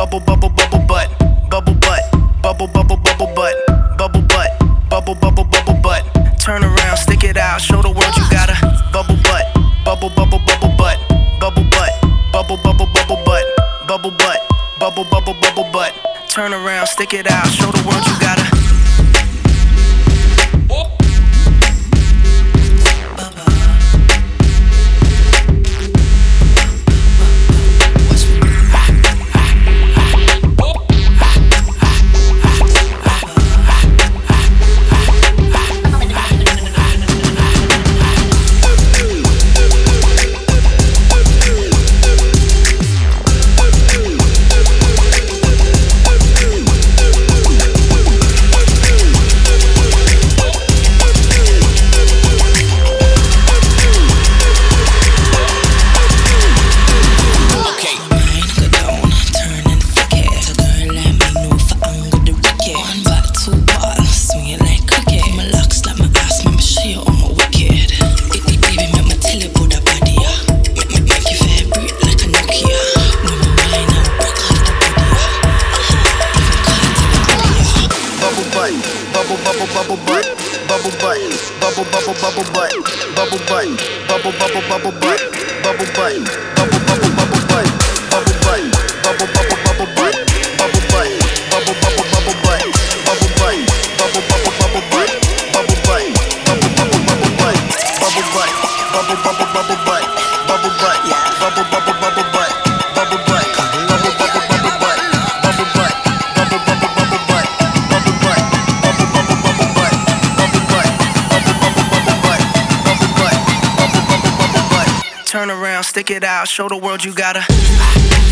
bubble, bubble, bubble butt, bubble butt, bubble, bubble, bubble butt, bubble butt, bubble, bubble, bubble butt. Turn around, stick it out, show the world you got a bubble butt, bubble, bubble, bubble butt, bubble butt, bubble, bubble, bubble butt, bubble butt, bubble, bubble, bubble butt. Turn around, stick it out, show the world you got a bubble, bubble, bubble butt, bubble butt, bubble, bubble, bubble butt, bubble butt, bubble, bubble, bubble butt, bubble butt, bubble, bubble, bubble butt, bubble butt, bubble, bubble, bubble butt, bubble butt, bubble, bubble, bubble butt, bubble butt, bubble, bubble, bubble butt, bubble butt, bubble, bubble, bubble butt, bubble butt, bubble, bubble, bubble butt, bubble butt, bubble, bubble, bubble butt, bubble butt, bubble, bubble, bubble butt, bubble butt, bubble, bubble, bubble butt, bubble butt. Turn around, stick it out, show the world you got a